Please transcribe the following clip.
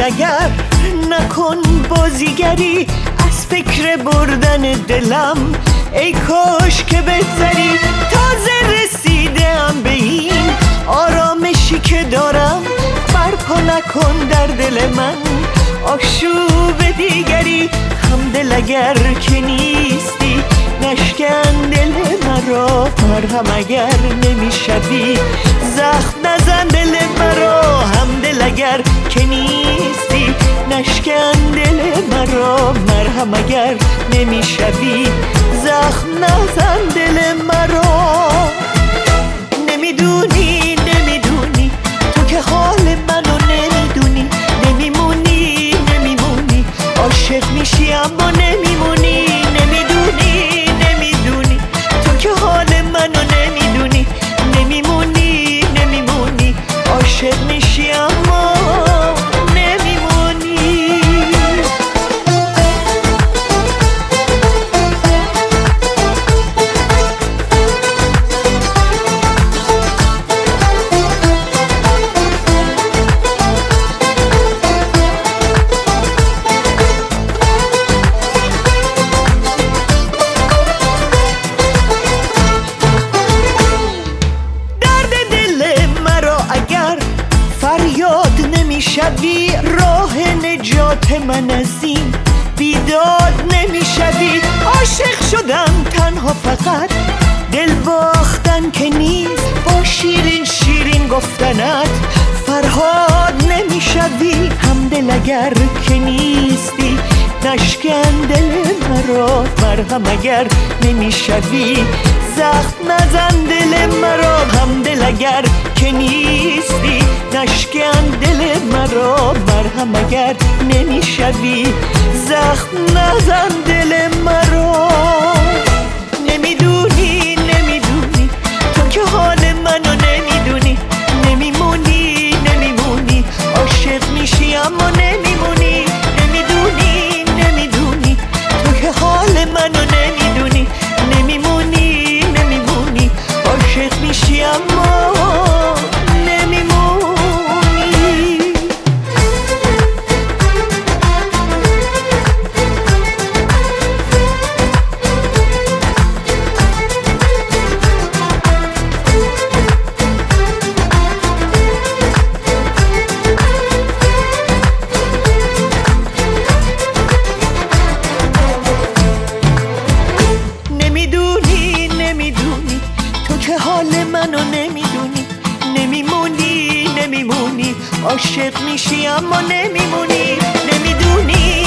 اگر نکن بازیگری از فکر بردن دلم، ای کاش که بگذری. تازه رسیدم به این آرامشی که دارم، برپا نکن در دل من آشوب دیگری. همدل اگر که نیستی نشکن دل مرا، مرهم اگر نمیشوی زخم نزن دل مرا. همدل اگر که نیستی نشکن دل مرا، مرهم اگر نمیشوی زخم نزن دل مرا. نمیدونی تو که حال منو نمیدونی، نمیمونی عاشق میشی اما نمیمونی. نمیدونی تو که حال منو نمیدونی، نمیمونی عاشق میشی اما نمیمونی. نمیشوی راه نجات من از این بیداد نمیشوی. عاشق شدم تنها فقط دل باختن که نیست، با شیرین گفتنت فرهاد نمیشوی. همدل اگر که نیستی نشکن دل مرا، مرهم اگر نمیشوی زخم نزن دل مرا. همدل اگر که نیستی نشکن دل مرا، مرهم اگر نمیشوی زخم نزن دل مرا. نمیدونی تو که حال منو نمیدونی، نمیمونی عاشق میشی اما نمیمونی. نمیدونی تو که حال منو نمیدونی، نمیمونی عاشق میشی اما منو نمیدونی، نمیمونی عاشق میشی اما نمیمونی.